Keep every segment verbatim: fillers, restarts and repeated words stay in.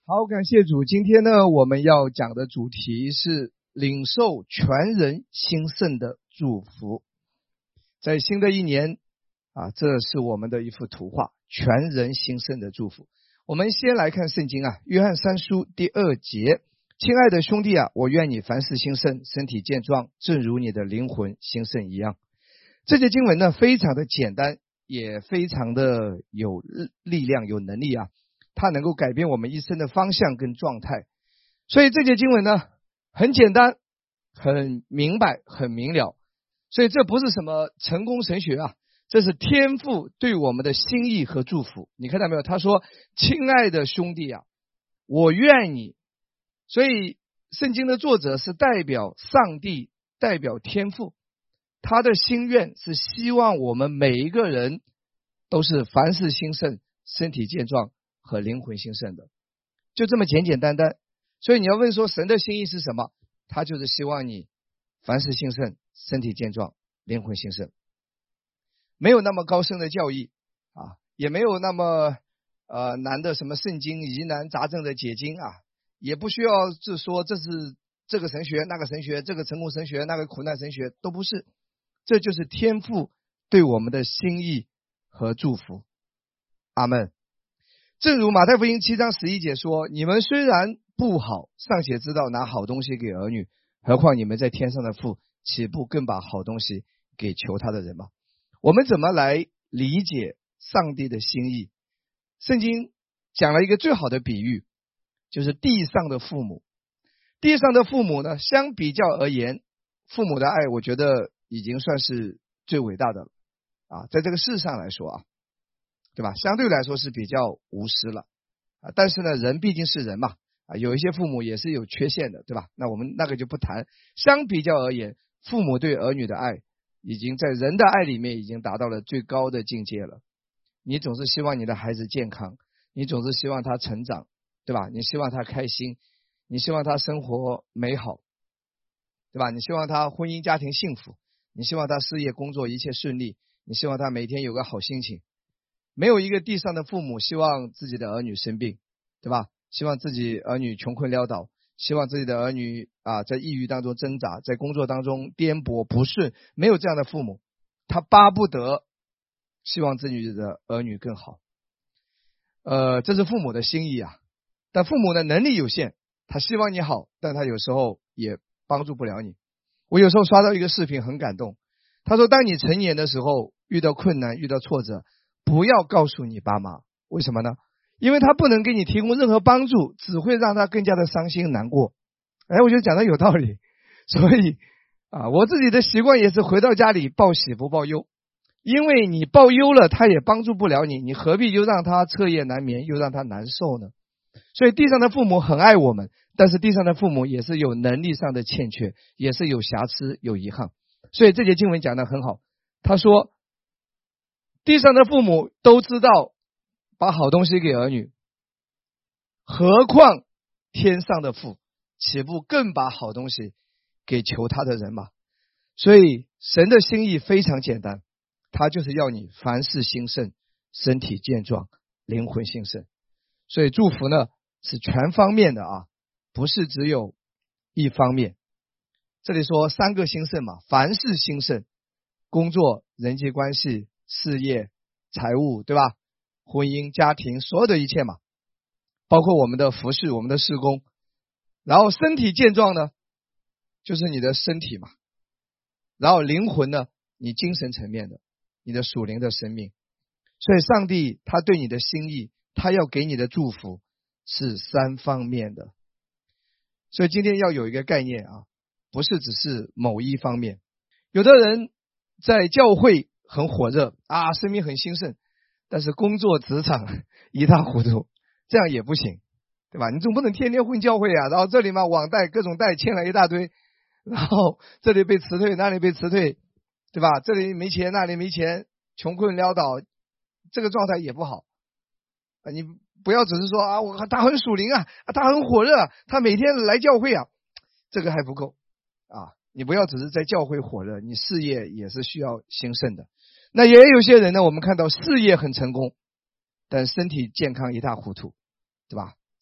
好，感谢主。今天呢，我们要讲的主题是领受全人兴盛的祝福。在新的一年啊，这是我们的一幅图画，全人兴盛的祝福。我们先来看圣经啊，约翰三书第二节，亲爱的兄弟啊，我愿你凡事兴盛，身体健壮，正如你的灵魂兴盛一样。这节经文呢，非常的简单，也非常的有力量、有能力啊。它能够改变我们一生的方向跟状态。所以这节经文呢，很简单，很明白，很明了。所以这不是什么成功神学啊，这是天父对我们的心意和祝福。你看到没有？他说，亲爱的兄弟啊，我愿你。所以圣经的作者是代表上帝，代表天父，他的心愿是希望我们每一个人都是凡事兴盛，身体健壮和灵魂兴盛的，就这么简简单单。所以你要问说神的心意是什么？他就是希望你凡事兴盛，身体健壮，灵魂兴盛。没有那么高深的教义啊，也没有那么呃难的什么圣经疑难杂症的解经啊，也不需要是说这是这个神学那个神学，这个成功神学那个苦难神学，都不是。这就是天父对我们的心意和祝福。阿们。正如马太福音七章十一节说，你们虽然不好，尚且知道拿好东西给儿女，何况你们在天上的父，岂不更把好东西给求他的人吗？我们怎么来理解上帝的心意？圣经讲了一个最好的比喻，就是地上的父母。地上的父母呢，相比较而言，父母的爱我觉得已经算是最伟大的了啊，在这个世上来说啊，对吧？相对来说是比较无私了啊，但是呢，人毕竟是人嘛啊，有一些父母也是有缺陷的，对吧？那我们那个就不谈。相比较而言，父母对儿女的爱，已经在人的爱里面已经达到了最高的境界了。你总是希望你的孩子健康，你总是希望他成长，对吧？你希望他开心，你希望他生活美好，对吧？你希望他婚姻家庭幸福，你希望他事业工作一切顺利，你希望他每天有个好心情。没有一个地上的父母希望自己的儿女生病，对吧？希望自己儿女穷困潦倒，希望自己的儿女啊在抑郁当中挣扎，在工作当中颠簸不顺。没有这样的父母，他巴不得希望自己的儿女更好。呃，这是父母的心意啊。但父母的能力有限，他希望你好，但他有时候也帮助不了你。我有时候刷到一个视频很感动，他说当你成年的时候，遇到困难，遇到挫折，不要告诉你爸妈。为什么呢？因为他不能给你提供任何帮助，只会让他更加的伤心难过。哎，我觉得讲的有道理。所以啊，我自己的习惯也是回到家里报喜不报忧，因为你报忧了，他也帮助不了你，你何必又让他彻夜难眠，又让他难受呢？所以地上的父母很爱我们，但是地上的父母也是有能力上的欠缺，也是有瑕疵有遗憾。所以这节经文讲得很好，他说地上的父母都知道把好东西给儿女，何况天上的父，岂不更把好东西给求他的人吗？所以神的心意非常简单，他就是要你凡事兴盛，身体健壮，灵魂兴盛。所以祝福呢是全方面的啊，不是只有一方面。这里说三个兴盛嘛，凡事兴盛，工作、人际关系、事业、财务，对吧？婚姻、家庭，所有的一切嘛，包括我们的服事，我们的事工。然后身体健壮呢，就是你的身体嘛。然后灵魂呢，你精神层面的，你的属灵的生命。所以上帝他对你的心意，他要给你的祝福是三方面的。所以今天要有一个概念啊，不是只是某一方面。有的人在教会很火热啊，生命很兴盛，但是工作职场一塌糊涂，这样也不行，对吧？你总不能天天混教会啊，然后这里嘛网贷各种贷欠了一大堆，然后这里被辞退那里被辞退，对吧？这里没钱那里没钱，穷困潦倒，这个状态也不好啊。你不要只是说啊，我他很属灵啊，他很火热，他每天来教会啊，这个还不够啊。你不要只是在教会火热，你事业也是需要兴盛的。那也有些人呢，我们看到事业很成功，但身体健康一塌糊涂，对吧？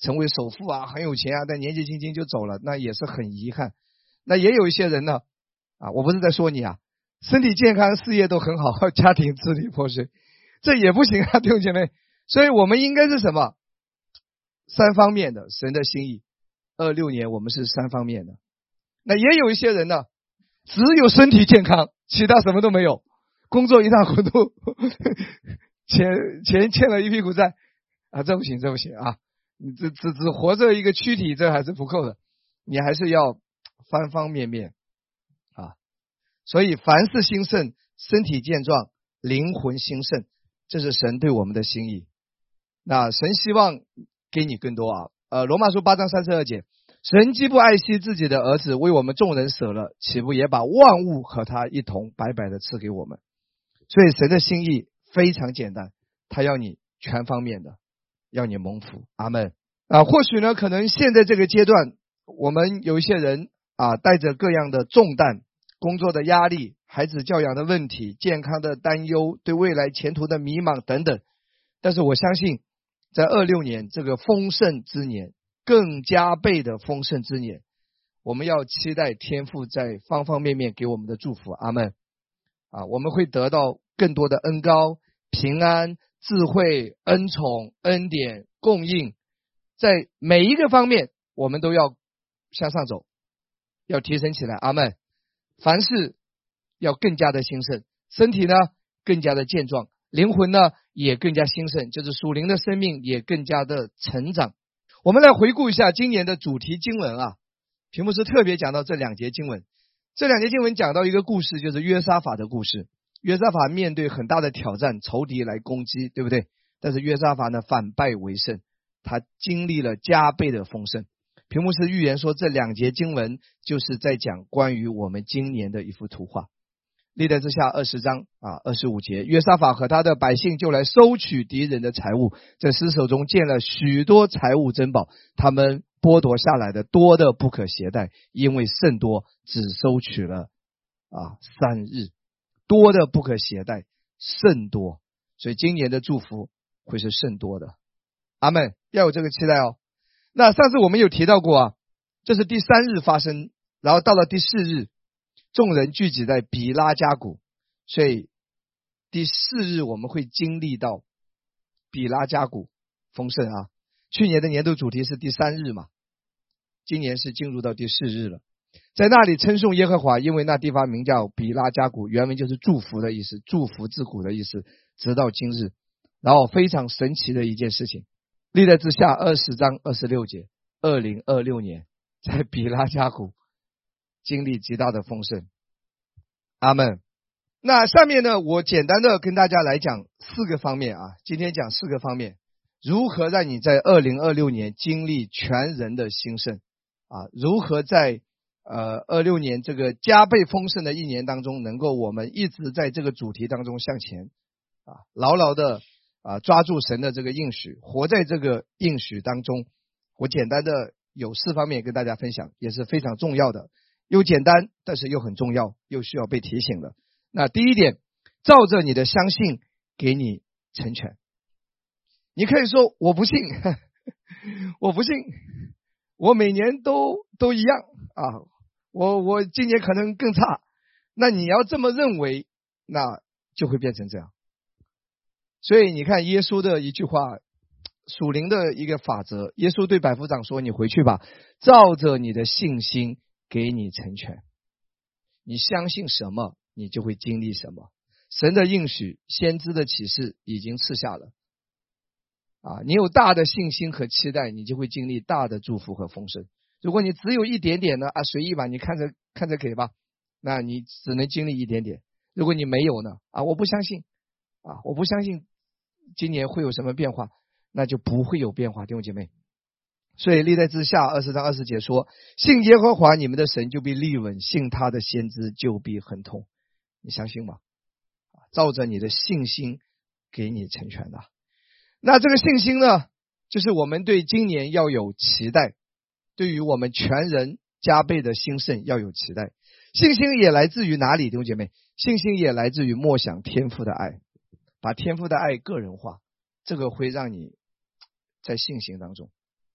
成为首富啊，很有钱啊，但年纪轻轻就走了，那也是很遗憾。那也有一些人呢，啊，我不是在说你啊，身体健康，事业都很好，家庭支离破碎，这也不行啊，弟兄姐妹。所以我们应该是什么？三方面的神的心意。二六年我们是三方面的。那也有一些人呢，只有身体健康，其他什么都没有，工作一塌糊涂，钱钱欠了一屁股债啊，这不行，这不行啊！你只只只活着一个躯体，这还是不够的，你还是要方方面面啊。所以凡事兴盛，身体健壮，灵魂兴盛，这是神对我们的心意。那神希望给你更多啊。呃，罗马书八章三十二节，神既不爱惜自己的儿子，为我们众人舍了，岂不也把万物和他一同白白的赐给我们？所以神的心意非常简单，他要你全方面的，要你蒙福。阿们啊！或许呢，可能现在这个阶段，我们有一些人啊，带着各样的重担，工作的压力，孩子教养的问题，健康的担忧，对未来前途的迷茫等等。但是我相信，在二六年这个丰盛之年，更加倍的丰盛之年，我们要期待天父在方方面面给我们的祝福。阿们啊！我们会得到更多的恩膏、平安、智慧、恩宠、恩典、供应，在每一个方面我们都要向上走，要提升起来。阿们！凡事要更加的兴盛，身体呢更加的健壮，灵魂呢也更加兴盛，就是属灵的生命也更加的成长。我们来回顾一下今年的主题经文啊，屏幕是特别讲到这两节经文。这两节经文讲到一个故事，就是约沙法的故事。约沙法面对很大的挑战，仇敌来攻击，对不对？但是约沙法呢反败为胜，他经历了加倍的丰盛。屏幕是预言说，这两节经文就是在讲关于我们今年的一幅图画。历代志下二十章啊二十五节，约沙法和他的百姓就来收取敌人的财物，在尸首中见了许多财物珍宝，他们剥夺下来的多的不可携带，因为甚多，只收取了啊三日，多的不可携带，甚多，所以今年的祝福会是甚多的。阿们，要有这个期待哦。那上次我们有提到过啊，这是第三日发生，然后到了第四日，众人聚集在比拉加谷，所以第四日我们会经历到比拉加谷丰盛啊。去年的年度主题是第三日嘛，今年是进入到第四日了。在那里称颂耶和华，因为那地方名叫比拉加谷，原文就是祝福的意思，祝福自古的意思，直到今日。然后非常神奇的一件事情，历代志下二十章二十六节，二零二六年在比拉加谷经历极大的丰盛。阿们。那下面呢，我简单的跟大家来讲四个方面啊，今天讲四个方面，如何让你在二零二六年经历全人的兴盛啊，如何在呃二六年这个加倍丰盛的一年当中，能够我们一直在这个主题当中向前啊，牢牢的啊抓住神的这个应许，活在这个应许当中。我简单的有四方面跟大家分享，也是非常重要的，又简单但是又很重要，又需要被提醒的。那第一点，照着你的相信给你成全。你可以说我不信我不信，我每年都都一样啊，我我今年可能更差。那你要这么认为，那就会变成这样。所以你看耶稣的一句话，属灵的一个法则，耶稣对百夫长说，你回去吧，照着你的信心给你成全。你相信什么，你就会经历什么。神的应许，先知的启示已经赐下了啊！你有大的信心和期待，你就会经历大的祝福和丰盛。如果你只有一点点呢啊，随意吧，你看着看着给吧，那你只能经历一点点。如果你没有呢啊，我不相信啊，我不相信今年会有什么变化，那就不会有变化，弟兄姐妹。所以历代志下二十章二十节说，信耶和华你们的神就必立稳，信他的先知就必亨通。你相信吗？照着你的信心给你成全的。那这个信心呢，就是我们对今年要有期待，对于我们全人加倍的兴盛要有期待。信心也来自于哪里，弟兄姐妹？信心也来自于默想天父的爱，把天父的爱个人化，这个会让你在信心当中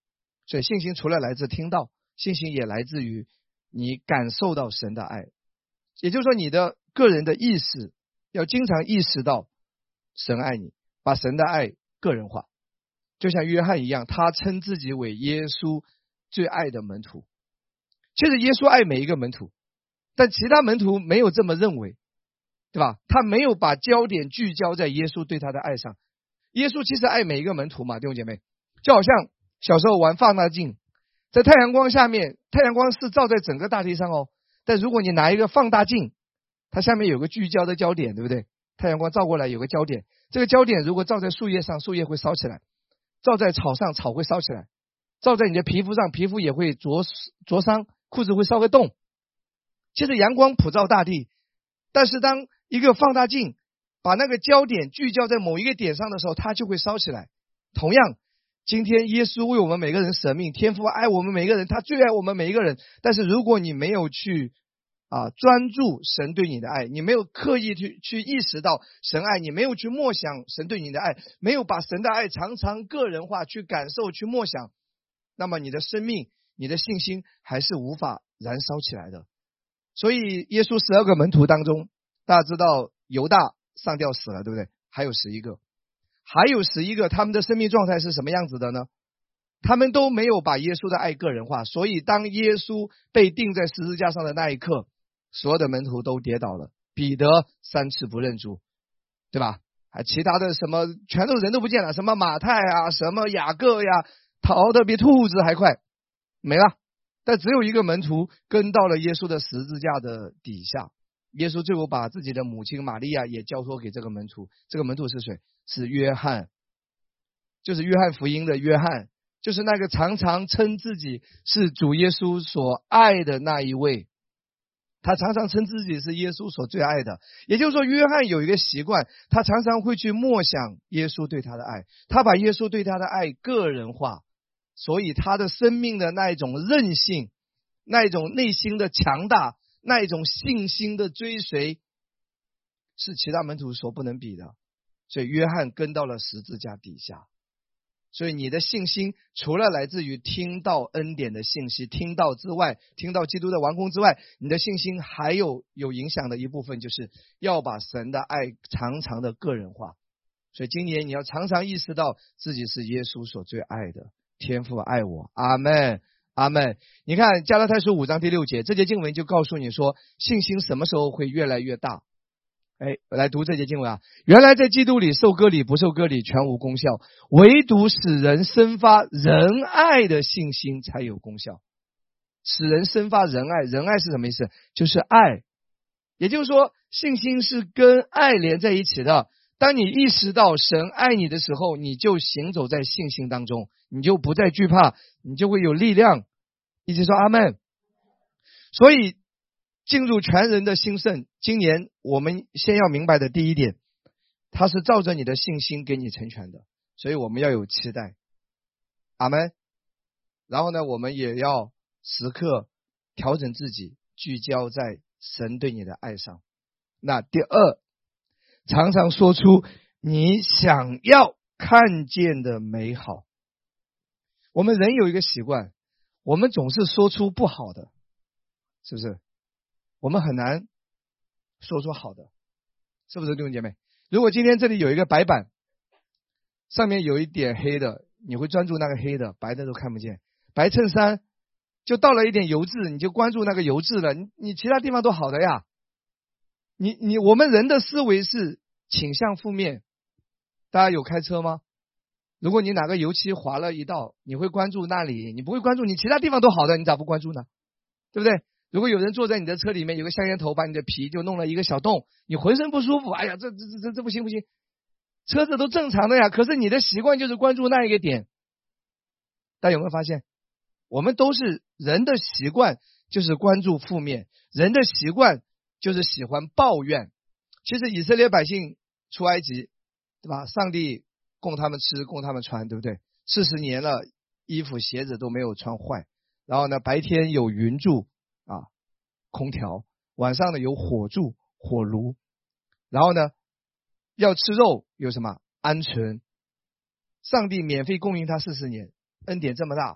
所以信心除了来自听到，信心也来自于你感受到神的爱。也就是说，你的个人的意识要经常意识到神爱你，把神的爱个人化。就像约翰一样，他称自己为耶稣最爱的门徒。其实耶稣爱每一个门徒，但其他门徒没有这么认为，对吧？他没有把焦点聚焦在耶稣对他的爱上。耶稣其实爱每一个门徒嘛，弟兄姐妹，就好像小时候玩放大镜，在太阳光下面，太阳光是照在整个大地上哦，但如果你拿一个放大镜，它下面有个聚焦的焦点，对不对？太阳光照过来有个焦点，这个焦点如果照在树叶上，树叶会烧起来，照在草上，草会烧起来，照在你的皮肤上，皮肤也会灼灼伤，裤子会烧个洞。其实阳光普照大地，但是当一个放大镜把那个焦点聚焦在某一个点上的时候，它就会烧起来。同样，今天耶稣为我们每个人舍命，天父爱我们每一个人，他最爱我们每一个人。但是如果你没有去啊专注神对你的爱，你没有刻意去去意识到神爱你，没有去默想神对你的爱，没有把神的爱常常个人化，去感受，去默想，那么你的生命，你的信心还是无法燃烧起来的。所以耶稣十二个门徒当中，大家知道犹大上吊死了，对不对？还有十一个，还有十一个，他们的生命状态是什么样子的呢？他们都没有把耶稣的爱个人化，所以当耶稣被钉在十字架上的那一刻，所有的门徒都跌倒了，彼得三次不认主，对吧？还其他的什么全都人都不见了，什么马太啊，什么雅各呀，逃得比兔子还快，没了。但只有一个门徒跟到了耶稣的十字架的底下，耶稣最后把自己的母亲玛利亚也交托给这个门徒。这个门徒是谁？是约翰，就是约翰福音的约翰，就是那个常常称自己是主耶稣所爱的那一位。他常常称自己是耶稣所最爱的。也就是说，约翰有一个习惯，他常常会去默想耶稣对他的爱，他把耶稣对他的爱个人化，所以他的生命的那一种韧性，那一种内心的强大，那一种信心的追随，是其他门徒所不能比的。所以约翰跟到了十字架底下。所以你的信心除了来自于听到恩典的信息，听到之外，听到基督的完工之外，你的信心还有有影响的一部分，就是要把神的爱常常的个人化。所以今年你要常常意识到自己是耶稣所最爱的，天父爱我，阿们阿们。你看加拉太书五章第六节，这节经文就告诉你说，信心什么时候会越来越大。哎，我来读这节经文啊。原来在基督里受割礼不受割礼全无功效，唯独使人生发仁爱的信心才有功效。使人生发仁爱，仁爱是什么意思？就是爱。也就是说，信心是跟爱连在一起的。当你意识到神爱你的时候，你就行走在信心当中，你就不再惧怕，你就会有力量。一起说阿们。所以进入全人的兴盛，今年我们先要明白的第一点，它是照着你的信心给你成全的，所以我们要有期待，阿们。然后呢，我们也要时刻调整自己，聚焦在神对你的爱上。那第二，常常说出你想要看见的美好。我们人有一个习惯，我们总是说出不好的，是不是？我们很难说出好的，是不是弟兄姐妹？如果今天这里有一个白板，上面有一点黑的，你会专注那个黑的，白的都看不见。白衬衫就到了一点油渍，你就关注那个油渍了，你你其他地方都好的呀。你你我们人的思维是倾向负面。大家有开车吗？如果你哪个油漆划了一道，你会关注那里，你不会关注你其他地方都好的，你咋不关注呢？对不对？如果有人坐在你的车里面，有个香烟头把你的皮就弄了一个小洞，你浑身不舒服，哎呀，这这这这不行不行，车子都正常的呀，可是你的习惯就是关注那一个点。大家有没有发现，我们都是人的习惯就是关注负面，人的习惯就是喜欢抱怨。其实以色列百姓出埃及，对吧？上帝供他们吃，供他们穿，对不对？四十年了，衣服鞋子都没有穿坏。然后呢，白天有云柱啊，空调，晚上呢有火柱火炉，然后呢要吃肉有什么鹌鹑，上帝免费供应他四十年，恩典这么大，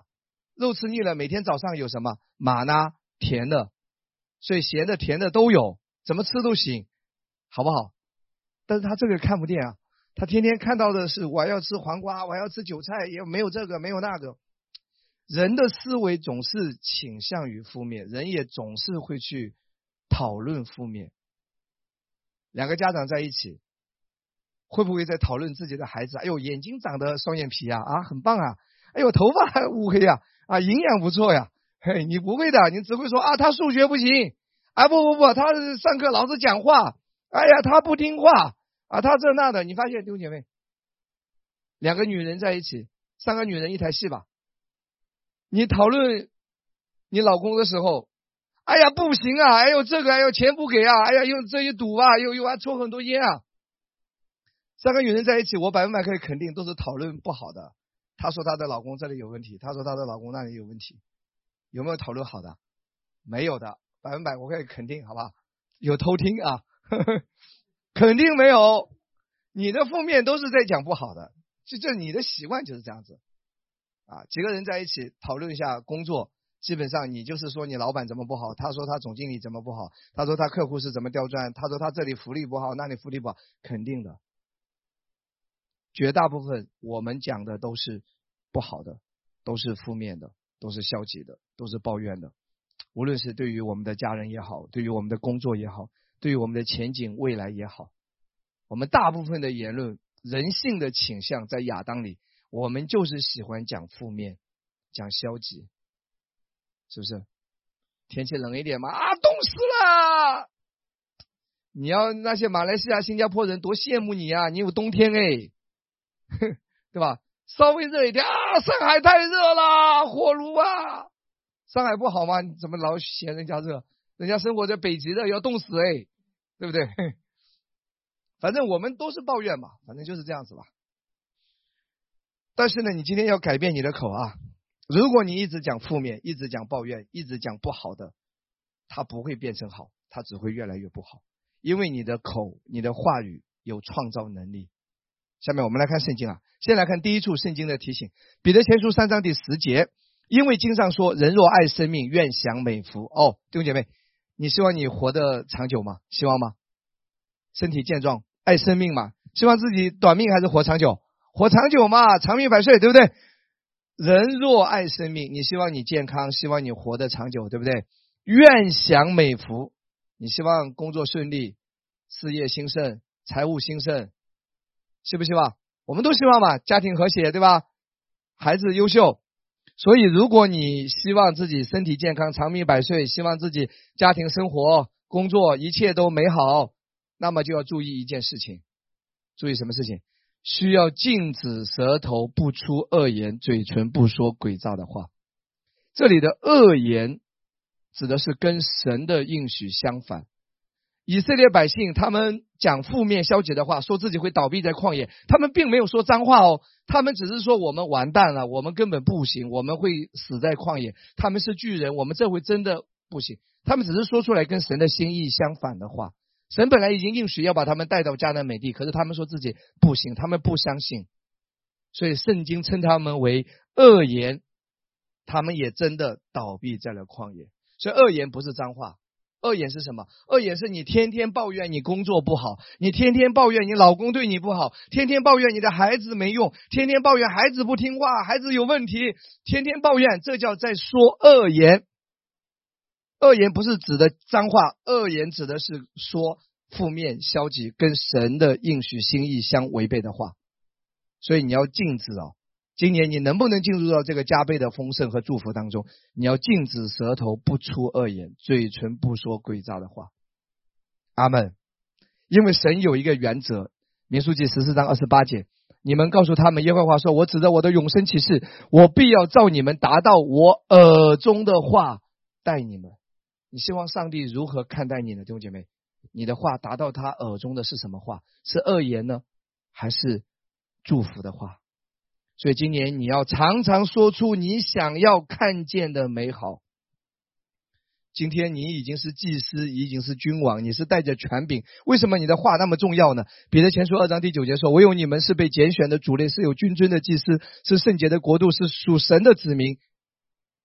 肉吃腻了，每天早上有什么玛纳甜的，所以咸的甜的都有，怎么吃都行，好不好？但是他这个看不见啊，他天天看到的是我要吃黄瓜，我要吃韭菜，也没有这个没有那个。人的思维总是倾向于负面，人也总是会去讨论负面。两个家长在一起，会不会在讨论自己的孩子？哎呦，眼睛长得双眼皮啊，啊，很棒啊！哎呦，头发还乌黑啊，啊，营养不错呀。嘿，你不会的，你只会说啊，他数学不行，啊，不不不，他上课老是讲话，哎呀，他不听话啊，他这那的。你发现弟兄姐妹，两个女人在一起，三个女人一台戏吧。你讨论你老公的时候，哎呀不行啊，哎呦这个哎呦钱不给啊，哎呀又这一赌啊，又又还抽很多烟啊。三个女人在一起，我百分百可以肯定都是讨论不好的。她说她的老公这里有问题，她说她的老公那里有问题，有没有讨论好的？没有的，百分百我可以肯定，好吧？有偷听啊，呵呵，肯定没有。你的负面都是在讲不好的，就这你的习惯就是这样子啊。几个人在一起讨论一下工作，基本上你就是说你老板怎么不好，他说他总经理怎么不好，他说他客户是怎么刁钻，他说他这里福利不好，那里福利不好，肯定的。绝大部分我们讲的都是不好的，都是负面的，都是消极的，都是抱怨的。无论是对于我们的家人也好，对于我们的工作也好，对于我们的前景未来也好，我们大部分的言论，人性的倾向在亚当里，我们就是喜欢讲负面，讲消极，是不是？天气冷一点嘛，啊，冻死了！你要那些马来西亚、新加坡人多羡慕你啊，你有冬天哎。对吧？稍微热一点啊，上海太热了，火炉啊！上海不好吗？你怎么老嫌人家热？人家生活在北极的，要冻死哎，对不对？反正我们都是抱怨嘛，反正就是这样子吧。但是呢，你今天要改变你的口啊！如果你一直讲负面，一直讲抱怨，一直讲不好的，它不会变成好，它只会越来越不好。因为你的口，你的话语有创造能力。下面我们来看圣经啊，先来看第一处圣经的提醒，彼得前书三章第十节，因为经上说，人若爱生命，愿享美福。哦，弟兄姐妹，你希望你活得长久吗？希望吗？身体健壮，爱生命嘛？希望自己短命还是活长久？活长久嘛，长命百岁，对不对？人若爱生命，你希望你健康，希望你活得长久，对不对？愿享美福，你希望工作顺利，事业兴盛，财务兴盛，希不希望？我们都希望嘛，家庭和谐，对吧？孩子优秀。所以如果你希望自己身体健康，长命百岁，希望自己家庭生活工作一切都美好，那么就要注意一件事情。注意什么事情？需要禁止舌头不出恶言，嘴唇不说诡诈的话。这里的恶言指的是跟神的应许相反。以色列百姓他们讲负面消极的话，说自己会倒闭在旷野，他们并没有说脏话哦，他们只是说我们完蛋了，我们根本不行，我们会死在旷野，他们是巨人，我们这回真的不行。他们只是说出来跟神的心意相反的话。神本来已经应许要把他们带到迦南美地，可是他们说自己不行，他们不相信，所以圣经称他们为恶言，他们也真的倒闭在了旷野。所以恶言不是脏话，恶言是什么？恶言是你天天抱怨你工作不好，你天天抱怨你老公对你不好，天天抱怨你的孩子没用，天天抱怨孩子不听话，孩子有问题，天天抱怨，这叫在说恶言。恶言不是指的脏话，恶言指的是说负面消极跟神的应许心意相违背的话。所以你要禁止哦，今年你能不能进入到这个加倍的丰盛和祝福当中？你要禁止舌头不出恶言，嘴唇不说诡诈的话。阿们。因为神有一个原则，民数记十四章二十八节，你们告诉他们，耶和华说，我指着我的永生启示，我必要照你们达到我耳中的话待你们。你希望上帝如何看待你呢？弟兄姐妹，你的话达到他耳中的是什么话？是恶言呢，还是祝福的话？所以今年你要常常说出你想要看见的美好。今天你已经是祭司，已经是君王，你是带着权柄，为什么你的话那么重要呢？彼得前书二章第九节说，唯有你们是被拣选的族类，是有君尊的祭司，是圣洁的国度，是属神的子民。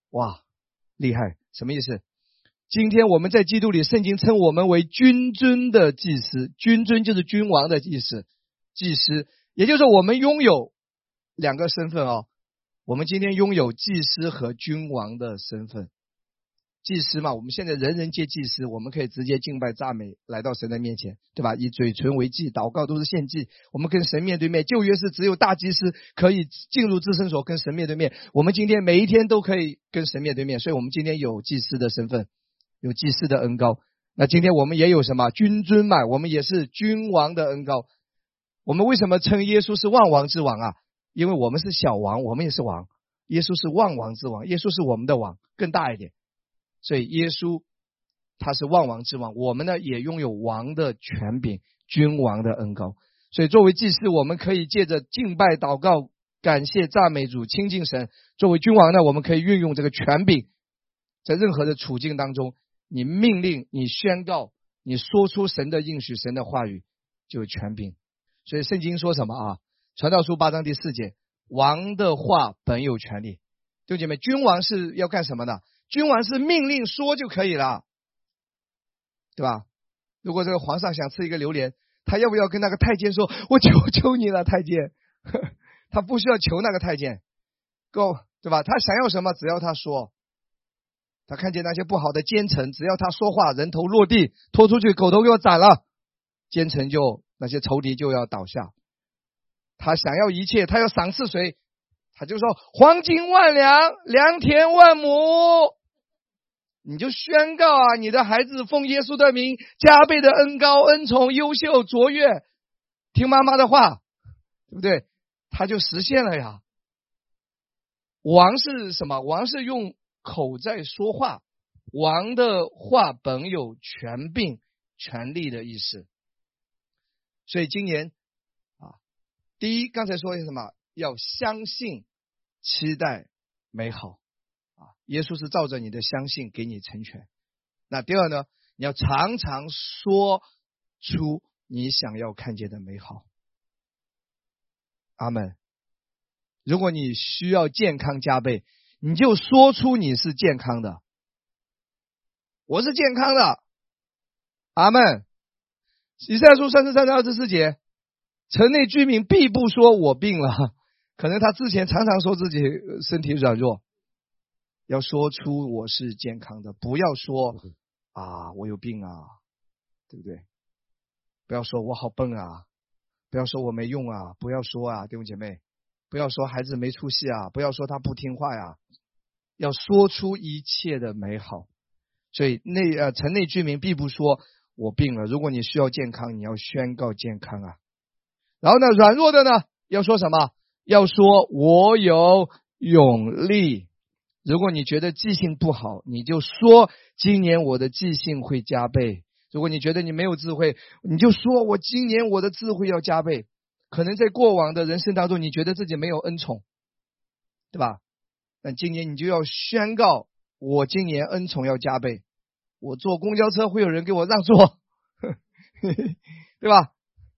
哇，厉害！什么意思？今天我们在基督里，圣经称我们为君尊的祭司，君尊就是君王的祭司，祭司，也就是我们拥有两个身份哦。我们今天拥有祭司和君王的身份。祭司嘛，我们现在人人皆祭司，我们可以直接敬拜赞美来到神的面前，对吧？以嘴唇为祭，祷告都是献祭，我们跟神面对面。旧约是只有大祭司可以进入至圣所跟神面对面，我们今天每一天都可以跟神面对面，所以我们今天有祭司的身份，有祭司的恩膏。那今天我们也有什么君尊嘛，我们也是君王的恩膏。我们为什么称耶稣是万王之王啊？因为我们是小王，我们也是王，耶稣是万王之王，耶稣是我们的王，更大一点。所以耶稣他是万王之王，我们呢也拥有王的权柄，君王的恩膏。所以作为祭司，我们可以借着敬拜、祷告、感谢、赞美主、亲近神。作为君王呢，我们可以运用这个权柄，在任何的处境当中，你命令、你宣告、你说出神的应许、神的话语，就有权柄。所以圣经说什么啊？传道书八章第四节，王的话本有权利。弟兄姐妹，君王是要干什么的？君王是命令说就可以了，对吧？如果这个皇上想吃一个榴莲，他要不要跟那个太监说，我求求你了太监？他不需要求那个太监，够，对吧？他想要什么只要他说。他看见那些不好的奸臣，只要他说话，人头落地，拖出去，狗头给我斩了，奸臣就那些仇敌就要倒下。他想要一切，他要赏赐谁？他就说黄金万两，良田万亩。你就宣告啊，你的孩子奉耶稣的名，加倍的恩膏、恩宠、优秀、卓越，听妈妈的话，对不对？他就实现了呀。王是什么？王是用口在说话，王的话本有权柄、权力的意思。所以今年啊，第一，刚才说的是什么？要相信、期待、美好。啊，耶稣是照着你的相信给你成全。那第二呢，你要常常说出你想要看见的美好。阿们。如果你需要健康加倍，你就说出你是健康的。我是健康的。阿们。以赛亚书三十三章二十四节，城内居民必不说我病了，可能他之前常常说自己身体软弱。要说出我是健康的，不要说啊我有病啊，对不对？不要说我好笨啊，不要说我没用啊，不要说啊，弟兄姐妹，不要说孩子没出息啊，不要说他不听话呀，要说出一切的美好。所以内呃城内居民必不说我病了，如果你需要健康，你要宣告健康啊。然后呢，软弱的呢要说什么？要说我有勇力。如果你觉得记性不好，你就说今年我的记性会加倍。如果你觉得你没有智慧，你就说我今年我的智慧要加倍。可能在过往的人生当中，你觉得自己没有恩宠，对吧？那今年你就要宣告，我今年恩宠要加倍。我坐公交车会有人给我让座，对吧？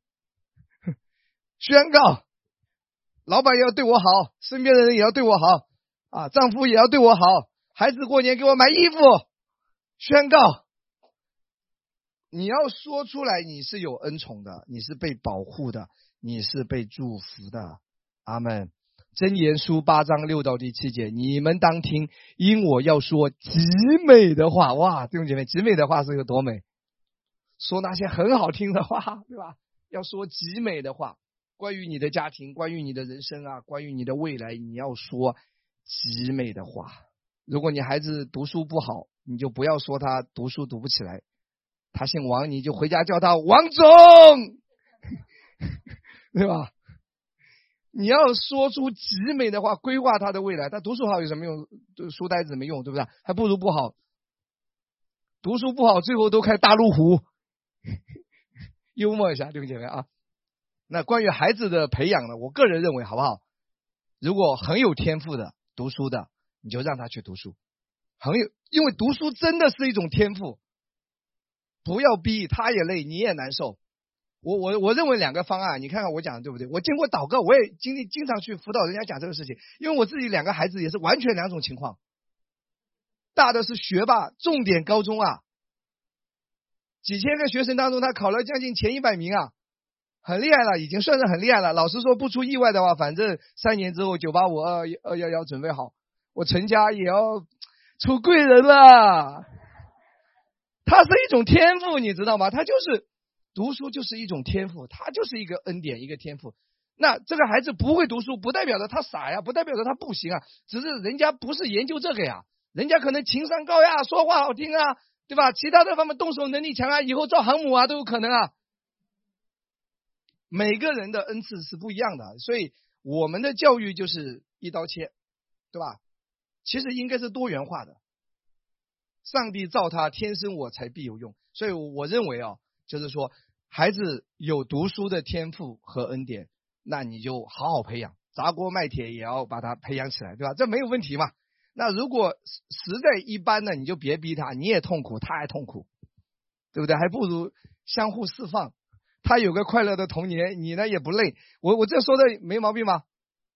宣告，老板也要对我好，身边的人也要对我好。啊，丈夫也要对我好，孩子过年给我买衣服。宣告，你要说出来，你是有恩宠的，你是被保护的，你是被祝福的。阿们。箴言书八章六到第七节，你们当听，因我要说极美的话。哇，弟兄姐妹，极美的话是有多美？说那些很好听的话，对吧？要说极美的话，关于你的家庭，关于你的人生啊，关于你的未来，你要说极美的话。如果你孩子读书不好，你就不要说他读书读不起来，他姓王，你就回家叫他王总，对吧？你要说出极美的话，规划他的未来。他读书好有什么用？书呆子没用，对不对？还不如不好。读书不好，最后都开大路虎。幽默一下，对不对啊？那关于孩子的培养呢，我个人认为，好不好？如果很有天赋的读书的，你就让他去读书。很有，因为读书真的是一种天赋。不要逼，他也累，你也难受。我我我认为两个方案，你看看我讲的对不对？我经过祷告，我也经历经常去辅导人家讲这个事情，因为我自己两个孩子也是完全两种情况。 大的是学霸，重点高中啊，几千个学生当中他考了将近前一百名啊，很厉害了，已经算是很厉害了。老实说，不出意外的话，反正三年之后九八五二二幺幺准备好，我成家也要出贵人了。他是一种天赋，你知道吗？他就是读书就是一种天赋，他就是一个恩典，一个天赋。那这个孩子不会读书，不代表着他傻呀，不代表着他不行啊，只是人家不是研究这个呀，人家可能情商高呀，说话好听啊，对吧？其他的方面动手能力强啊，以后造航母啊都有可能啊。每个人的恩赐是不一样的，所以我们的教育就是一刀切，对吧？其实应该是多元化的。上帝造他天生我材必有用，所以我认为啊，就是说孩子有读书的天赋和恩典，那你就好好培养，砸锅卖铁也要把他培养起来，对吧？这没有问题嘛。那如果实在一般呢，你就别逼他，你也痛苦，他还痛苦，对不对？还不如相互释放，他有个快乐的童年，你呢也不累。我我这说的没毛病吗？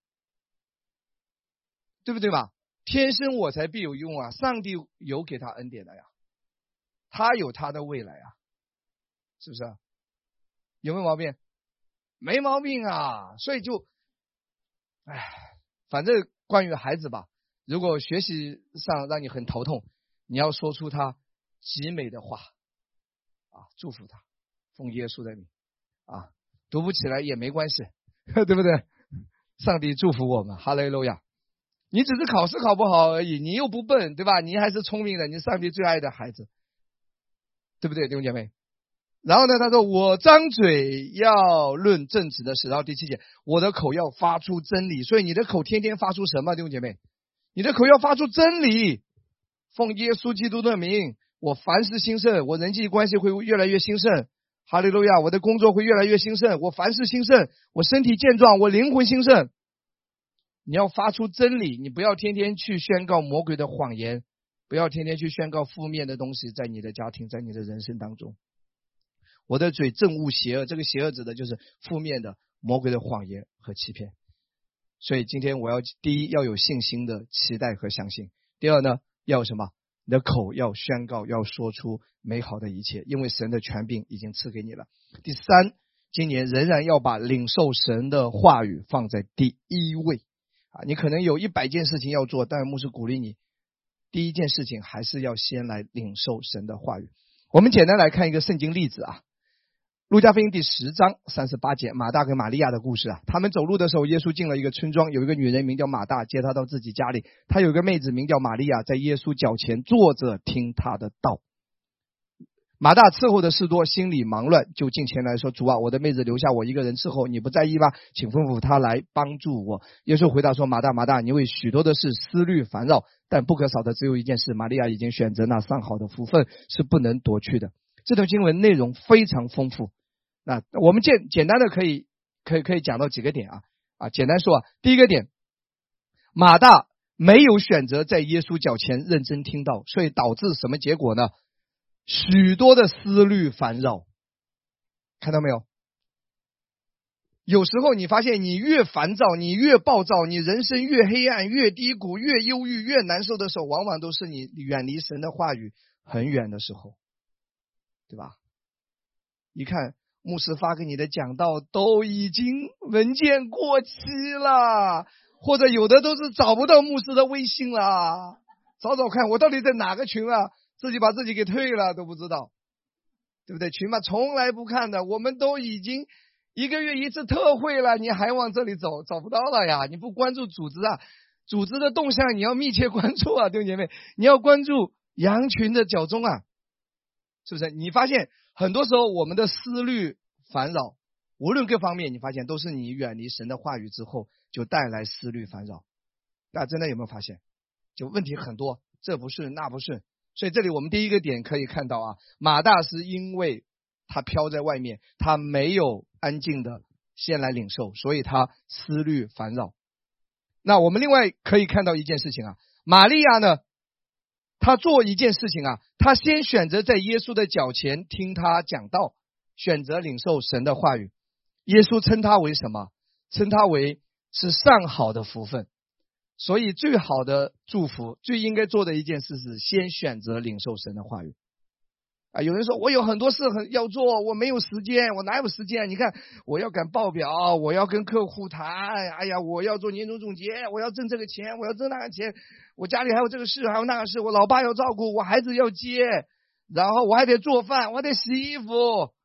对不对吧？天生我材必有用啊，上帝有给他恩典的呀，他有他的未来啊，是不是？有没有毛病？没毛病啊。所以就哎，反正关于孩子吧，如果学习上让你很头痛，你要说出他极美的话啊，祝福他，奉耶稣的名啊，读不起来也没关系，对不对？上帝祝福我们，哈利路亚。你只是考试考不好而已，你又不笨，对吧？你还是聪明的，你是上帝最爱的孩子，对不对，弟兄姐妹？然后呢，他说我张嘴要论正直的事，然后第七节，我的口要发出真理。所以你的口天天发出什么，弟兄姐妹？你的口要发出真理，奉耶稣基督的名，我凡事兴盛，我人际关系会越来越兴盛，哈利路亚，我的工作会越来越兴盛，我凡事兴盛，我身体健壮，我灵魂兴盛。你要发出真理，你不要天天去宣告魔鬼的谎言，不要天天去宣告负面的东西在你的家庭，在你的人生当中。我的嘴憎恶邪恶，这个邪恶指的就是负面的魔鬼的谎言和欺骗。所以今天我要第一要有信心的期待和相信，第二呢要什么？你的口要宣告，要说出美好的一切，因为神的权柄已经赐给你了。第三，今年仍然要把领受神的话语放在第一位啊！你可能有一百件事情要做，但牧师鼓励你，第一件事情还是要先来领受神的话语。我们简单来看一个圣经例子啊，路加福音第十章三十八节，马大跟玛利亚的故事啊。他们走路的时候，耶稣进了一个村庄，有一个女人名叫马大，接他到自己家里。他有一个妹子名叫玛利亚，在耶稣脚前坐着听他的道。马大伺候的事多，心里忙乱，就进前来说，主啊，我的妹子留下我一个人伺候，你不在意吗？请吩咐他来帮助我。耶稣回答说，马大马大，你为许多的事思虑烦扰，但不可少的只有一件事，玛利亚已经选择那上好的福分，是不能夺去的。这段经文内容非常丰富，那我们简简单的可以可以可以讲到几个点啊啊，简单说啊，第一个点，马大没有选择在耶稣脚前认真听到，所以导致什么结果呢？许多的思虑烦扰，看到没有？有时候你发现你越烦躁，你越暴躁，你人生越黑暗，越低谷，越忧郁，越难受的时候，往往都是你远离神的话语很远的时候，对吧？一看牧师发给你的讲道都已经文件过期了，或者有的都是找不到牧师的微信了，找找看我到底在哪个群啊，自己把自己给退了都不知道，对不对？群嘛从来不看的，我们都已经一个月一次特会了，你还往这里走，找不到了呀！你不关注组织啊，组织的动向你要密切关注啊，弟兄姐妹，你要关注羊群的脚踪啊，是不是？你发现很多时候我们的思虑烦扰，无论各方面，你发现都是你远离神的话语之后就带来思虑烦扰。那真的有没有发现？就问题很多，这不是那不是。所以这里我们第一个点可以看到啊，马大是因为他飘在外面，他没有安静的先来领受，所以他思虑烦扰。那我们另外可以看到一件事情啊，玛利亚呢，他做一件事情啊，他先选择在耶稣的脚前听他讲道，选择领受神的话语。耶稣称他为什么？称他为是上好的福分。 所以最好的祝福，最应该做的一件事是先选择领受神的话语。啊，有人说我有很多事很要做，我没有时间，我哪有时间？你看，我要赶报表，我要跟客户谈，哎呀，我要做年终总结，我要挣这个钱，我要挣那个钱，我家里还有这个事，还有那个事，我老爸要照顾，我孩子要接，然后我还得做饭，我还得洗衣服。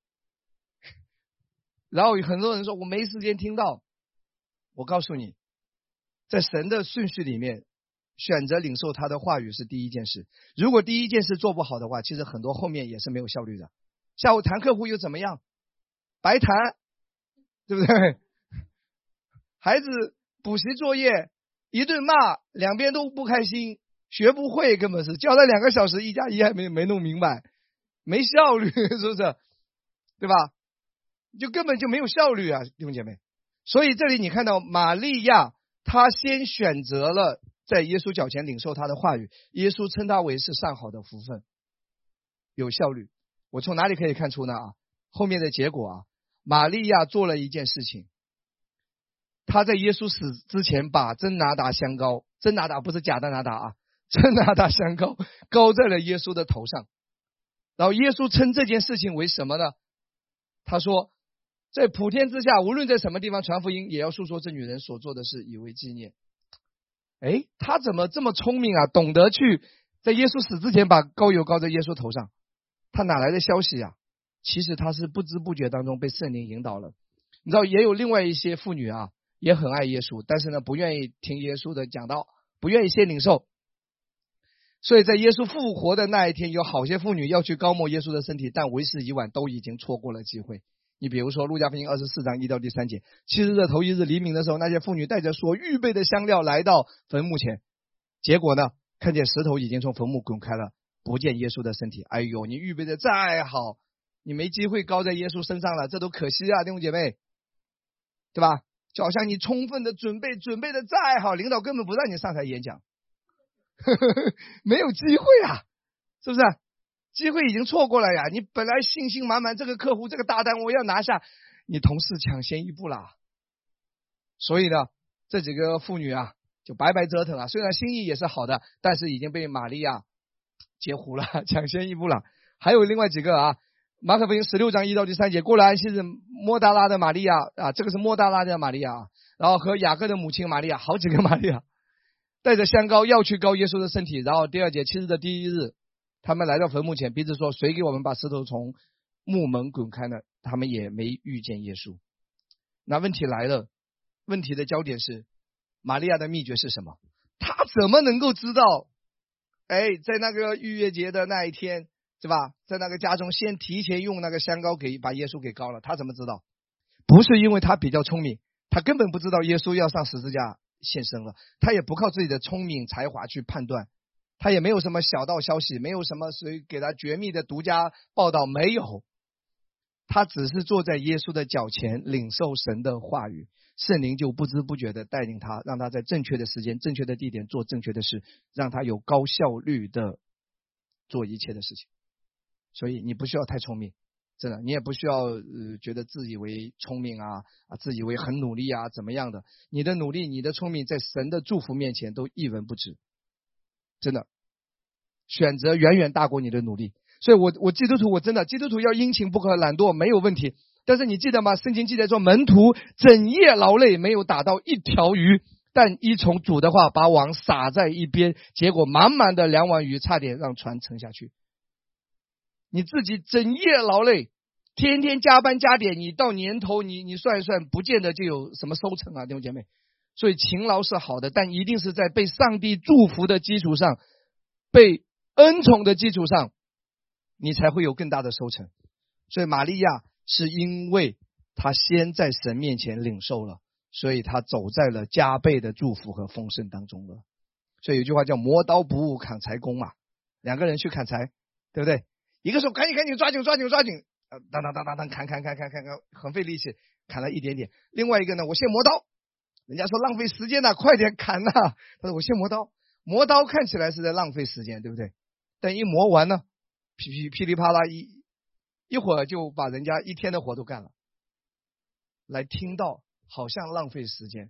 然后很多人说我没时间听到，我告诉你，在神的顺序里面，选择领受他的话语是第一件事。如果第一件事做不好的话，其实很多后面也是没有效率的。下午谈客户又怎么样？白谈，对不对？孩子补习作业一顿骂，两边都不开心，学不会，根本是教了两个小时，一加一还没没弄明白，没效率，是不是？对吧？就根本就没有效率啊，弟兄姐妹。所以这里你看到玛利亚，她先选择了在耶稣脚前领受他的话语，耶稣称他为是上好的福分，有效率。我从哪里可以看出呢？啊，后面的结果啊，玛利亚做了一件事情，他在耶稣死之前把真拿达香膏，真拿达不是假的拿达啊，真拿达香膏膏在了耶稣的头上。然后耶稣称这件事情为什么呢？他说，在普天之下，无论在什么地方传福音，也要述说这女人所做的事，以为纪念。哎，他怎么这么聪明啊？懂得去在耶稣死之前把膏油膏在耶稣头上，他哪来的消息啊？其实他是不知不觉当中被圣灵引导了。你知道，也有另外一些妇女啊，也很爱耶稣，但是呢，不愿意听耶稣的讲道，不愿意先领受。所以在耶稣复活的那一天，有好些妇女要去膏抹耶稣的身体，但为时已晚，都已经错过了机会。你比如说路加福音二十四章一到第三节，七日的头一日黎明的时候，那些妇女带着所预备的香料来到坟墓前，结果呢，看见石头已经从坟墓滚开了，不见耶稣的身体。哎呦，你预备的再好，你没机会膏在耶稣身上了，这都可惜啊，弟兄姐妹，对吧？就好像你充分的准备，准备的再好，领导根本不让你上台演讲，呵呵呵，没有机会啊，是不是？机会已经错过了呀！你本来信心满满，这个客户这个大单我要拿下，你同事抢先一步啦。所以呢，这几个妇女啊，就白白折腾了。虽然心意也是好的，但是已经被玛利亚截胡了，抢先一步了。还有另外几个啊，马可福音十六章一到第三节，过了安息日，莫大拉的玛利亚啊，这个是莫大拉的玛利亚啊，然后和雅各的母亲玛利亚，好几个玛利亚，带着香膏要去膏耶稣的身体。然后第二节，七日的第一日，他们来到坟墓前，彼此说，谁给我们把石头从墓门滚开呢？他们也没遇见耶稣。那问题来了，问题的焦点是玛利亚的秘诀是什么？她怎么能够知道，哎，在那个逾越节的那一天，是吧，在那个家中先提前用那个香膏给把耶稣给膏了？她怎么知道？不是因为她比较聪明，她根本不知道耶稣要上十字架献身了，她也不靠自己的聪明才华去判断，他也没有什么小道消息，没有什么谁给他绝密的独家报道，没有。他只是坐在耶稣的脚前领受神的话语，圣灵就不知不觉的带领他，让他在正确的时间、正确的地点做正确的事，让他有高效率的做一切的事情。所以你不需要太聪明，真的，你也不需要呃觉得自以为聪明啊啊，自以为很努力啊怎么样的。你的努力、你的聪明，在神的祝福面前都一文不值。真的，选择远远大过你的努力。所以我我基督徒，我真的基督徒要殷勤不可懒惰，没有问题。但是你记得吗？圣经记载说，门徒整夜劳累，没有打到一条鱼，但依从主的话，把网撒在一边，结果满满的两网鱼，差点让船沉下去。你自己整夜劳累，天天加班加点，你到年头你你算一算，不见得就有什么收成啊，弟兄姐妹。所以勤劳是好的，但一定是在被上帝祝福的基础上，被恩宠的基础上，你才会有更大的收成。所以玛利亚是因为她先在神面前领受了，所以她走在了加倍的祝福和丰盛当中了。所以有句话叫磨刀不误砍柴工嘛，两个人去砍柴，对不对？一个说赶紧赶紧抓紧抓紧抓紧，呃，当当当当当砍砍砍砍砍砍，很费力气，砍了一点点。另外一个呢，我先磨刀。人家说浪费时间呐、啊，快点砍呐、啊！他说我先磨刀，磨刀看起来是在浪费时间，对不对？但一磨完呢，噼噼噼里啪啦一一会儿就把人家一天的活都干了。来听到好像浪费时间，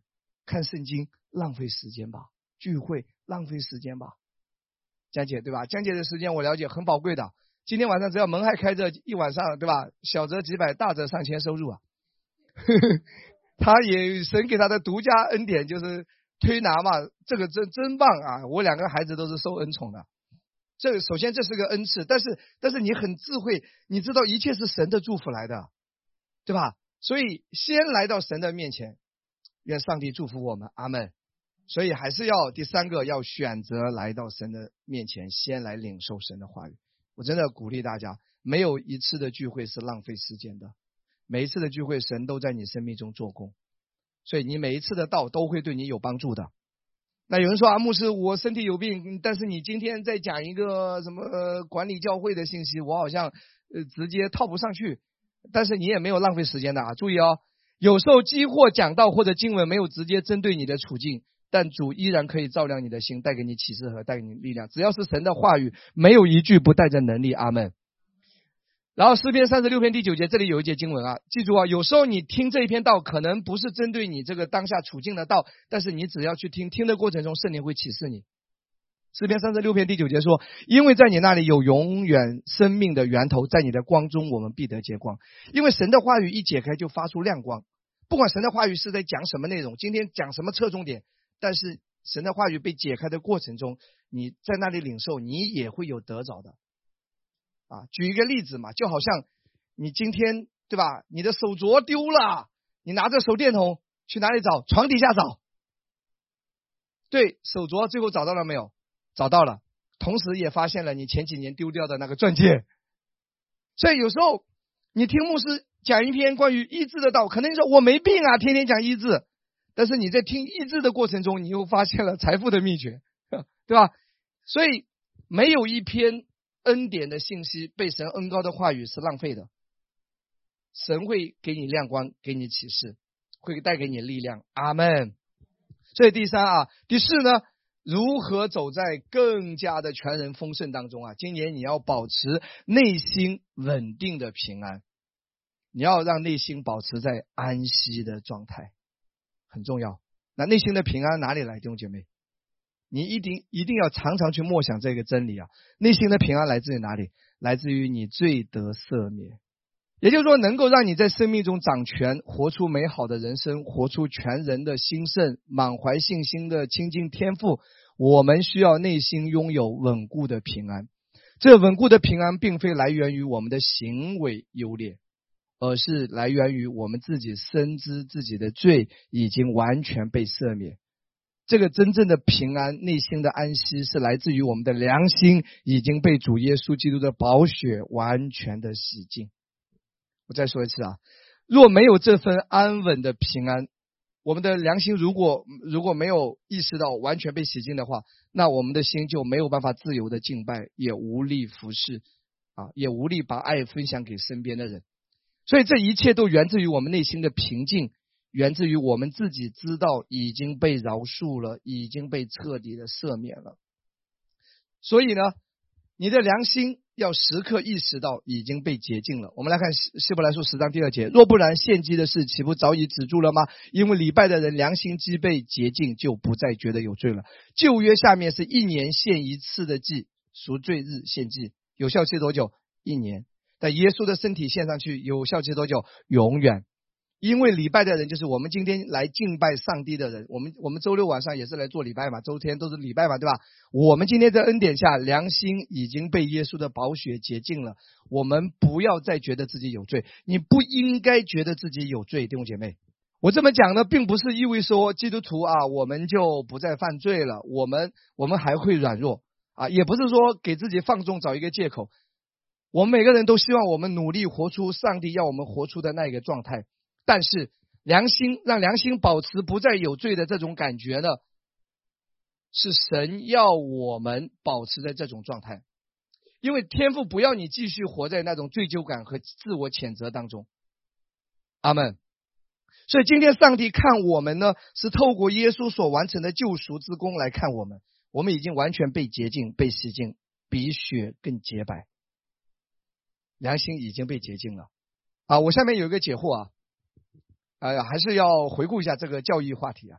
看圣经浪费时间吧，聚会浪费时间吧。江姐对吧？江姐的时间我了解很宝贵的。今天晚上只要门还开着，一晚上对吧？小则几百，大则上千收入啊。他也神给他的独家恩典就是推拿嘛，这个真真棒啊！我两个孩子都是受恩宠的。这个首先这是个恩赐，但是但是你很智慧，你知道一切是神的祝福来的，对吧？所以先来到神的面前，愿上帝祝福我们，阿们。所以还是要第三个，要选择来到神的面前，先来领受神的话语。我真的鼓励大家，没有一次的聚会是浪费时间的，每一次的聚会神都在你生命中做工，所以你每一次的道都会对你有帮助的。那有人说啊，牧师我身体有病，但是你今天在讲一个什么、呃、管理教会的信息，我好像呃直接套不上去，但是你也没有浪费时间的啊。注意哦，有时候激或讲道或者经文没有直接针对你的处境，但主依然可以照亮你的心，带给你启示和带给你力量。只要是神的话语，没有一句不带着能力，阿们。然后诗篇三十六篇第九节，这里有一节经文啊，记住啊，有时候你听这一篇道可能不是针对你这个当下处境的道，但是你只要去听，听的过程中圣灵会启示你。诗篇三十六篇第九节说，因为在你那里有永远生命的源头，在你的光中我们必得见光。因为神的话语一解开就发出亮光，不管神的话语是在讲什么内容，今天讲什么侧重点，但是神的话语被解开的过程中，你在那里领受，你也会有得着的。啊，举一个例子嘛，就好像你今天对吧，你的手镯丢了，你拿着手电筒去哪里找？床底下找。对，手镯最后找到了没有？找到了，同时也发现了你前几年丢掉的那个钻戒。所以有时候你听牧师讲一篇关于医治的道，可能你说我没病啊，天天讲医治，但是你在听医治的过程中，你又发现了财富的秘诀，对吧？所以没有一篇恩典的信息被神恩膏的话语是浪费的，神会给你亮光，给你启示，会带给你力量，阿们。所以第三啊，第四呢，如何走在更加的全人丰盛当中啊？今年你要保持内心稳定的平安，你要让内心保持在安息的状态，很重要。那内心的平安哪里来，弟兄姐妹？你一定一定要常常去默想这个真理啊！内心的平安来自于哪里？来自于你罪得赦免，也就是说，能够让你在生命中掌权，活出美好的人生，活出全人的兴盛，满怀信心的亲近天父。我们需要内心拥有稳固的平安。这稳固的平安并非来源于我们的行为优劣，而是来源于我们自己深知自己的罪已经完全被赦免。这个真正的平安，内心的安息，是来自于我们的良心已经被主耶稣基督的宝血完全的洗净。我再说一次啊，若没有这份安稳的平安，我们的良心如果如果没有意识到完全被洗净的话，那我们的心就没有办法自由的敬拜，也无力服侍啊，也无力把爱分享给身边的人。所以这一切都源自于我们内心的平静，源自于我们自己知道已经被饶恕了，已经被彻底的赦免了。所以呢，你的良心要时刻意识到已经被洁净了。我们来看希伯来书十章第二节，若不然献祭的事岂不早已止住了吗？因为礼拜的人良心既被洁净，就不再觉得有罪了。旧约下面是一年献一次的祭，赎罪日献祭，有效期多久？一年。但耶稣的身体献上去，有效期多久？永远。因为礼拜的人就是我们今天来敬拜上帝的人，我们我们周六晚上也是来做礼拜嘛，周天都是礼拜嘛，对吧？我们今天在恩典下，良心已经被耶稣的宝血洁净了，我们不要再觉得自己有罪。你不应该觉得自己有罪，弟兄姐妹。我这么讲呢，并不是意味说基督徒啊，我们就不再犯罪了，我们我们还会软弱啊，也不是说给自己放纵找一个借口。我们每个人都希望我们努力活出上帝要我们活出的那一个状态。但是良心让良心保持不再有罪的这种感觉呢，是神要我们保持在这种状态，因为天父不要你继续活在那种罪疚感和自我谴责当中。阿们。所以今天上帝看我们呢，是透过耶稣所完成的救赎之功来看我们，我们已经完全被洁净，被洗净，比雪更洁白，良心已经被洁净了啊！我下面有一个解惑啊，哎呀，还是要回顾一下这个教育话题啊。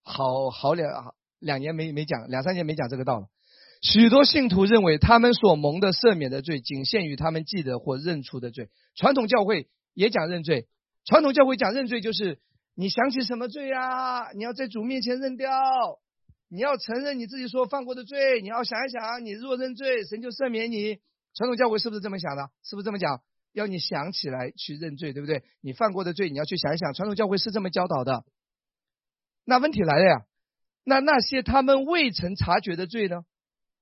好好两两年没没讲，两三年没讲这个道了。许多信徒认为他们所蒙的赦免的罪仅限于他们记得或认出的罪。传统教会也讲认罪，传统教会讲认罪就是你想起什么罪啊，你要在主面前认掉，你要承认你自己所犯过的罪，你要想一想，你若认罪，神就赦免你。传统教会是不是这么想的？是不是这么讲？要你想起来去认罪，对不对？你犯过的罪你要去想一想，传统教会是这么教导的。那问题来了呀，那那些他们未曾察觉的罪呢？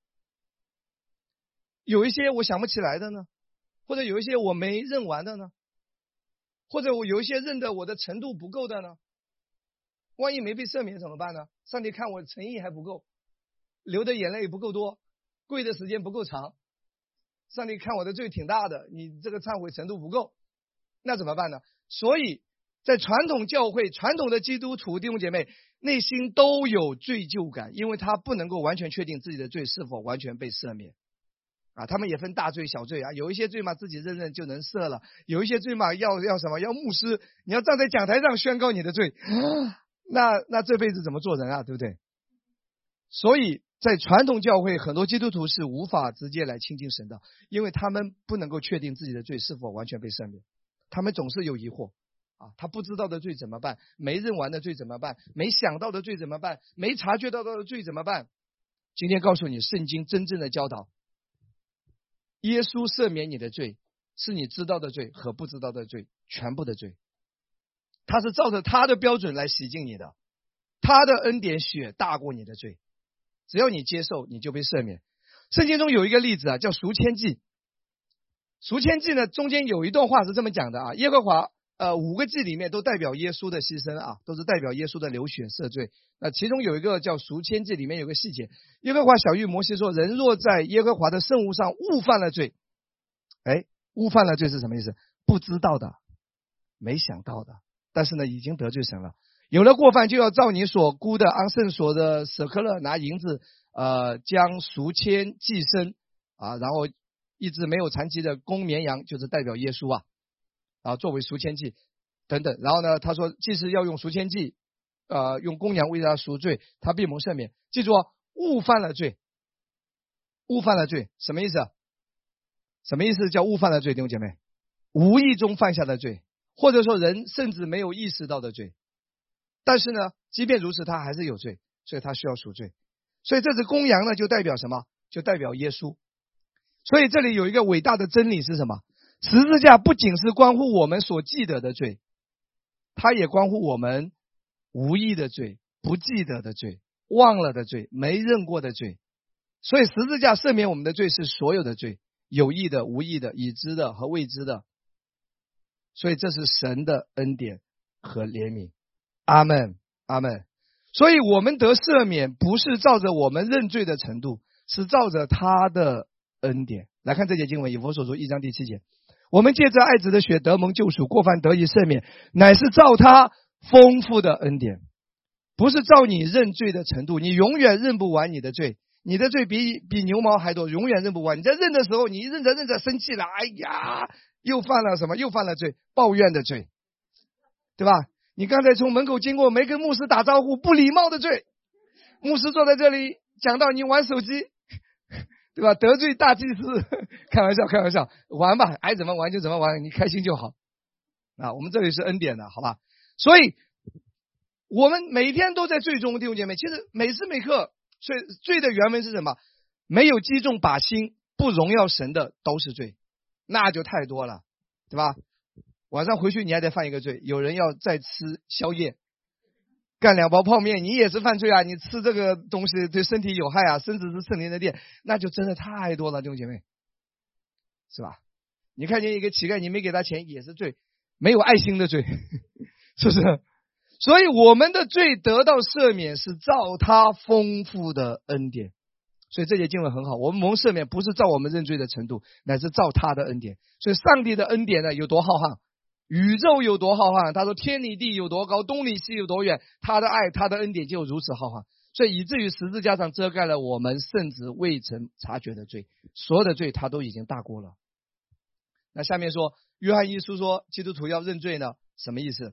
有一些我想不起来的呢，或者有一些我没认完的呢，或者我有一些认的我的程度不够的呢，万一没被赦免怎么办呢？上帝看我诚意还不够，流的眼泪不够多，跪的时间不够长，上帝看我的罪挺大的，你这个忏悔程度不够，那怎么办呢？所以在传统教会，传统的基督徒弟兄姐妹内心都有罪疚感，因为他不能够完全确定自己的罪是否完全被赦免啊。他们也分大罪小罪啊，有一些罪嘛自己认认就能赦了，有一些罪嘛要要什么要牧师，你要站在讲台上宣告你的罪，那那这辈子怎么做人啊，对不对？所以在传统教会，很多基督徒是无法直接来亲近神的，因为他们不能够确定自己的罪是否完全被赦免，他们总是有疑惑啊，他不知道的罪怎么办？没认完的罪怎么办？没想到的罪怎么办？没察觉到的罪怎么办？今天告诉你，圣经真正的教导，耶稣赦免你的罪，是你知道的罪和不知道的罪，全部的罪，他是照着他的标准来洗净你的，他的恩典血大过你的罪，只要你接受，你就被赦免。圣经中有一个例子啊，叫赎愆祭。赎愆祭呢，中间有一段话是这么讲的啊，耶和华呃五个祭里面都代表耶稣的牺牲啊，都是代表耶稣的流血赦罪。那其中有一个叫赎愆祭，里面有个细节，耶和华晓谕摩西说，人若在耶和华的圣物上误犯了罪，哎，误犯了罪是什么意思？不知道的，没想到的，但是呢已经得罪神了。有了过犯，就要照你所估的昂圣所的舍克勒拿银子，呃，将赎愆祭牲啊，然后一只没有残疾的公绵羊，就是代表耶稣啊，啊，作为赎愆祭等等。然后呢，他说，祭司要用赎愆祭，呃，用公羊为他赎罪，他必蒙赦免。记住哦，误犯了罪，误犯了罪，什么意思？什么意思叫误犯了罪？弟兄姐妹，无意中犯下的罪，或者说人甚至没有意识到的罪。但是呢，即便如此，他还是有罪，所以他需要赎罪。所以这只公羊呢，就代表什么？就代表耶稣。所以这里有一个伟大的真理是什么？十字架不仅是关乎我们所记得的罪，它也关乎我们无意的罪、不记得的罪、忘了的罪、没认过的罪。所以十字架赦免我们的罪是所有的罪，有意的、无意的、已知的和未知的。所以这是神的恩典和怜悯。阿们，阿们。所以我们得赦免不是照着我们认罪的程度，是照着他的恩典。来看这节经文，以弗所书一章第七节，我们借着爱子的血得蒙救赎，过犯得以赦免，乃是照他丰富的恩典，不是照你认罪的程度。你永远认不完你的罪，你的罪比比牛毛还多，永远认不完。你在认的时候，你认着认着生气了，哎呀，又犯了什么？又犯了罪，抱怨的罪，对吧？你刚才从门口经过，没跟牧师打招呼，不礼貌的罪。牧师坐在这里讲到你玩手机，对吧？得罪大祭司，开玩笑，开玩笑，玩吧，爱怎么玩就怎么玩，你开心就好啊。我们这里是恩典的，好吧？所以我们每天都在罪中，弟兄姐妹。其实每时每刻，所以罪的原文是什么？没有击中靶心，不荣耀神的都是罪，那就太多了，对吧？晚上回去你还得犯一个罪，有人要再吃宵夜，干两包泡面，你也是犯罪啊！你吃这个东西对身体有害啊，身子是圣灵的殿，那就真的太多了，弟兄姐妹，是吧？你看见一个乞丐，你没给他钱也是罪，没有爱心的罪，是不是？所以我们的罪得到赦免是照他丰富的恩典。所以这节经文很好，我们蒙赦免不是照我们认罪的程度，乃是照他的恩典。所以上帝的恩典呢有多浩瀚，宇宙有多浩瀚，他说天离地有多高，东离西有多远，他的爱他的恩典就如此浩瀚。所以以至于十字架上遮盖了我们甚至未曾察觉的罪，所有的罪他都已经大过了。那下面说约翰一书说基督徒要认罪呢，什么意思？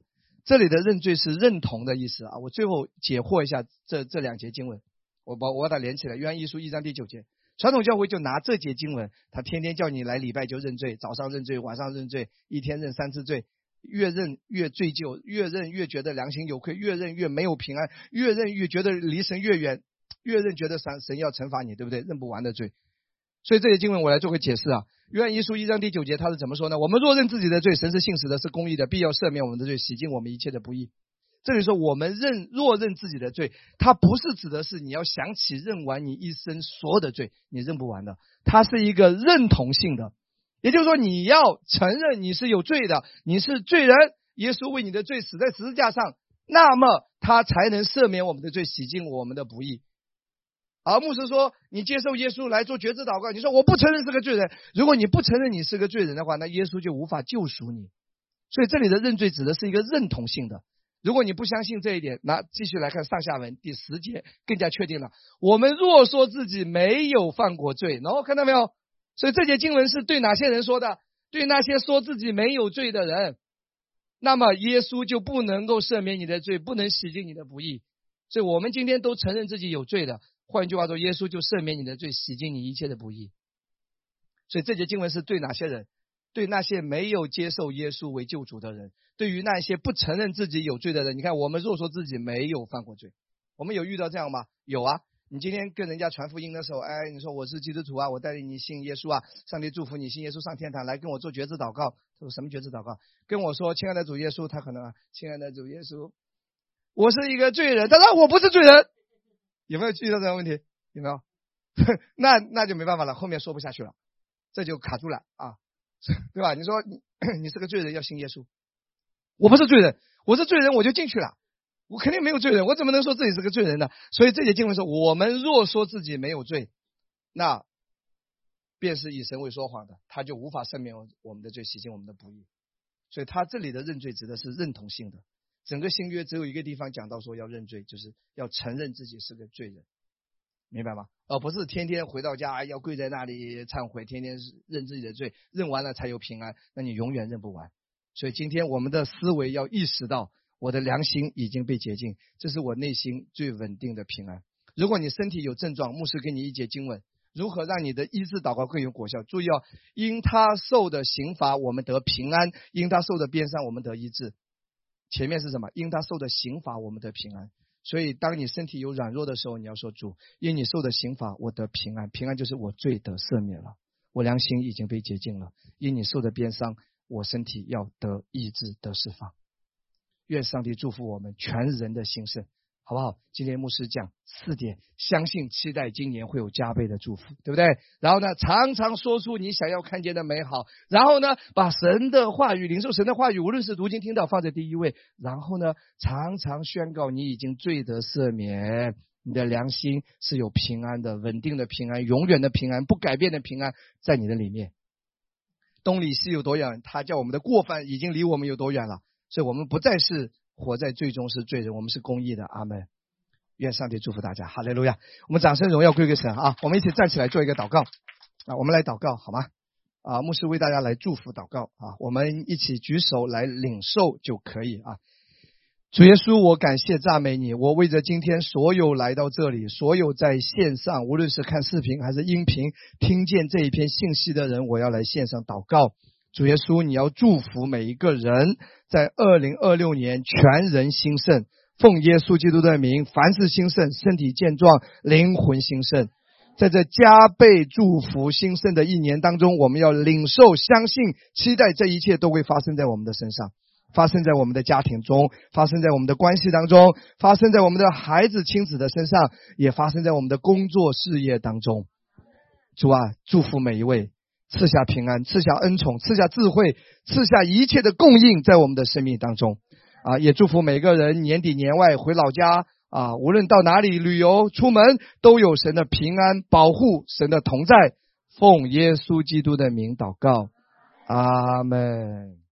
这里的认罪是认同的意思啊。我最后解惑一下这这两节经文，我把我把它连起来。约翰一书一章第九节，传统教会就拿这节经文，他天天叫你来礼拜就认罪，早上认罪，晚上认罪，一天认三次罪，越认越罪疚，越认越觉得良心有愧，越认越没有平安，越认越觉得离神越远，越认觉得神神要惩罚你，对不对？认不完的罪。所以这些经文我来做个解释啊。约翰一书一章第九节他是怎么说呢？我们若认自己的罪，神是信实的，是公义的，必要赦免我们的罪，洗净我们一切的不义。这里说我们认若认自己的罪，它不是指的是你要想起认完你一生所有的罪，你认不完的，它是一个认同性的。也就是说你要承认你是有罪的，你是罪人，耶稣为你的罪死在十字架上，那么他才能赦免我们的罪，洗净我们的不义。而牧师说你接受耶稣来做决志祷告，你说我不承认是个罪人，如果你不承认你是个罪人的话，那耶稣就无法救赎你。所以这里的认罪指的是一个认同性的。如果你不相信这一点，那继续来看上下文第十节，更加确定了。我们若说自己没有犯过罪，然后看到没有？所以这节经文是对哪些人说的？对那些说自己没有罪的人。那么耶稣就不能够赦免你的罪，不能洗净你的不义。所以我们今天都承认自己有罪的，换句话说，耶稣就赦免你的罪，洗净你一切的不义。所以这节经文是对哪些人？对那些没有接受耶稣为救主的人，对于那些不承认自己有罪的人。你看，我们若说自己没有犯过罪，我们有遇到这样吗？有啊。你今天跟人家传福音的时候，哎，你说我是基督徒啊，我带领你信耶稣啊，上帝祝福你信耶稣上天堂，来跟我做决志祷告。他说什么决志祷告？跟我说亲爱的主耶稣，他可能啊，亲爱的主耶稣，我是一个罪人，他说我不是罪人。有没有遇到这个问题？有没有？那那就没办法了，后面说不下去了，这就卡住了啊，对吧？你说你你是个罪人，要信耶稣，我不是罪人，我是罪人我就进去了，我肯定没有罪人，我怎么能说自己是个罪人呢？所以这节经文说，我们若说自己没有罪，那便是以神为说谎的，他就无法赦免我们的罪，洗净我们的不义。所以他这里的认罪指的是认同性的。整个新约只有一个地方讲到说要认罪，就是要承认自己是个罪人，明白吗？而不是天天回到家要跪在那里忏悔，天天认自己的罪，认完了才有平安，那你永远认不完。所以今天我们的思维要意识到，我的良心已经被洁净，这是我内心最稳定的平安。如果你身体有症状，牧师给你一节经文，如何让你的医治祷告更有果效。注意哦，因他受的刑罚我们得平安，因他受的鞭伤我们得医治。前面是什么？因他受的刑罚我们得平安。所以当你身体有软弱的时候，你要说主，因你受的刑罚我得平安。平安就是我罪得赦免了，我良心已经被洁净了。因你受的鞭伤，我身体要得医治得释放。愿上帝祝福我们全人的兴盛，好不好？今天牧师讲四点，相信期待今年会有加倍的祝福，对不对？然后呢，常常说出你想要看见的美好，然后呢，把神的话语，领受神的话语，无论是读经听到放在第一位，然后呢，常常宣告你已经罪得赦免，你的良心是有平安的，稳定的平安，永远的平安，不改变的平安在你的里面。东离西有多远？他叫我们的过犯已经离我们有多远了？所以我们不再是活在罪中是罪人，我们是公义的。阿们。愿上帝祝福大家，哈利路亚。我们掌声荣耀归给神啊！我们一起站起来做一个祷告啊！我们来祷告好吗？啊，牧师为大家来祝福祷告啊！我们一起举手来领受就可以啊。主耶稣，我感谢赞美你，我为着今天所有来到这里，所有在线上，无论是看视频还是音频，听见这一篇信息的人，我要来线上祷告。主耶稣，你要祝福每一个人，在二零二六年全人兴盛，奉耶稣基督的名，凡事兴盛，身体健壮，灵魂兴盛。在这加倍祝福兴盛的一年当中，我们要领受、相信、期待这一切都会发生在我们的身上，发生在我们的家庭中，发生在我们的关系当中，发生在我们的孩子亲子的身上，也发生在我们的工作事业当中。主啊，祝福每一位，赐下平安，赐下恩宠，赐下智慧，赐下一切的供应在我们的生命当中啊！也祝福每个人年底年外回老家啊，无论到哪里旅游出门，都有神的平安保护，神的同在。奉耶稣基督的名祷告，阿们。